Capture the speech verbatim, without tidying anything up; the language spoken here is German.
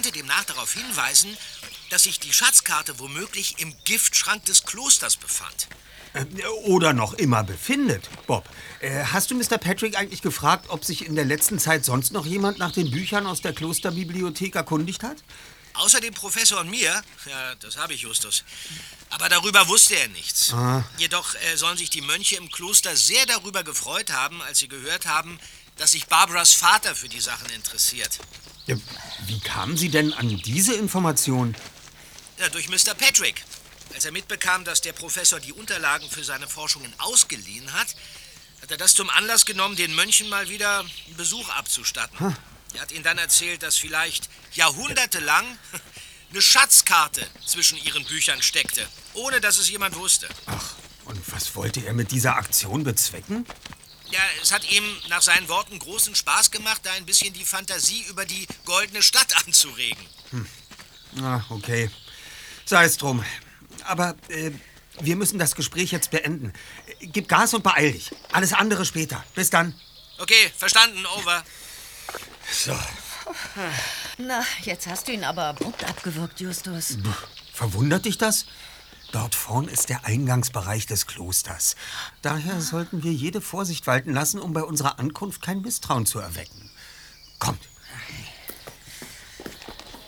könnte demnach darauf hinweisen, dass sich die Schatzkarte womöglich im Giftschrank des Klosters befand. Äh, oder noch immer befindet. Bob, äh, hast du Mister Patrick eigentlich gefragt, ob sich in der letzten Zeit sonst noch jemand nach den Büchern aus der Klosterbibliothek erkundigt hat? Außer dem Professor und mir? Ja, das habe ich, Justus. Aber darüber wusste er nichts. Ah. Jedoch äh, sollen sich die Mönche im Kloster sehr darüber gefreut haben, als sie gehört haben, dass sich Barbaras Vater für die Sachen interessiert. Ja, wie kamen Sie denn an diese Information? Ja, durch Mister Patrick. Als er mitbekam, dass der Professor die Unterlagen für seine Forschungen ausgeliehen hat, hat er das zum Anlass genommen, den Mönchen mal wieder einen Besuch abzustatten. Hm. Er hat ihnen dann erzählt, dass vielleicht jahrhundertelang eine Schatzkarte zwischen ihren Büchern steckte, ohne dass es jemand wusste. Ach, und was wollte er mit dieser Aktion bezwecken? Ja, es hat ihm nach seinen Worten großen Spaß gemacht, da ein bisschen die Fantasie über die goldene Stadt anzuregen. Hm. Ah, okay. Sei es drum. Aber äh, wir müssen das Gespräch jetzt beenden. Gib Gas und beeil dich. Alles andere später. Bis dann. Okay, verstanden, over. So. Na, jetzt hast du ihn aber abrupt abgewürgt, Justus. Verwundert dich das? Dort vorn ist der Eingangsbereich des Klosters. Daher sollten wir jede Vorsicht walten lassen, um bei unserer Ankunft kein Misstrauen zu erwecken. Kommt,